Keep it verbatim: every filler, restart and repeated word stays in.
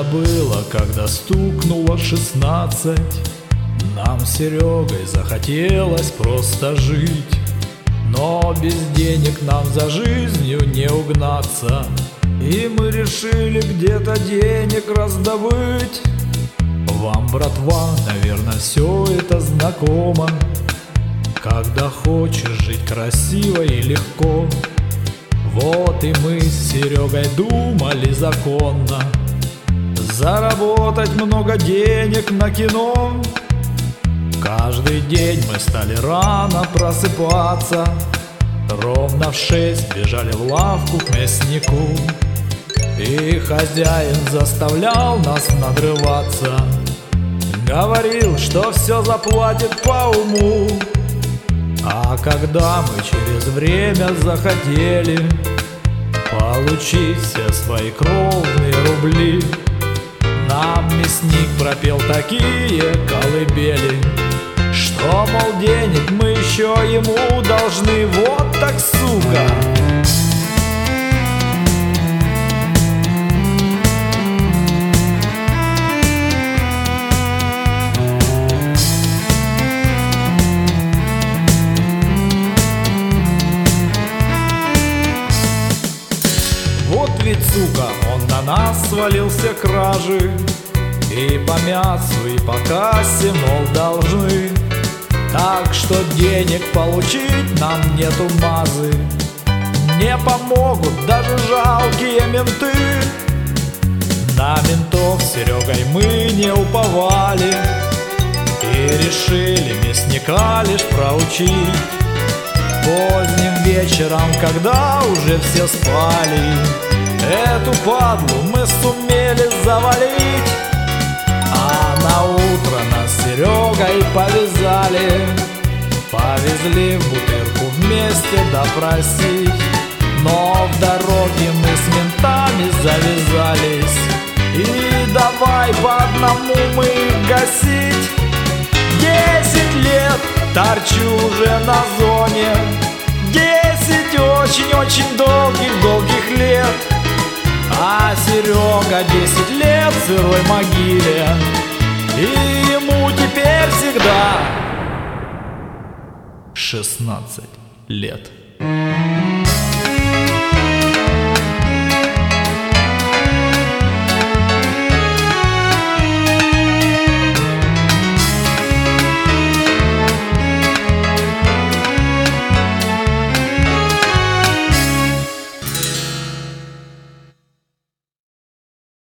было, когда стукнуло шестнадцать. Нам с Серегой захотелось просто жить, но без денег нам за жизнью не угнаться. И мы решили где-то денег раздобыть. Вам, братва, наверное, все это знакомо. Когда хочешь жить красиво и легко, вот и мы с Серегой думали законно заработать много денег на кино. Каждый день мы стали рано просыпаться, ровно в шесть бежали в лавку к мяснику. И хозяин заставлял нас надрываться, говорил, что все заплатит по уму. А когда мы через время захотели получить все свои кровные рубли, нам мясник пропел такие колыбели, что, мол, денег мы еще ему должны. Вот так, сука! Вот ведь, сука, он на нас свалил все кражи, и по мясу, и по кассе, мол, должны. Так что денег получить нам нету мазы, не помогут даже жалкие менты. На ментов с Серегой мы не уповали и решили мясника лишь проучить. Поздним вечером, когда уже все спали, эту падлу мы сумели завалить. А на утро нас с Серегой повязали, повезли в Бутырку вместе допросить. Но в дороге мы с ментами завязались, и давай по одному мы их гасить. Десять лет торчу уже на зоне, десять очень-очень долгих-долгих лет. А Серега десять лет в сырой могиле, и ему теперь всегда шестнадцать лет.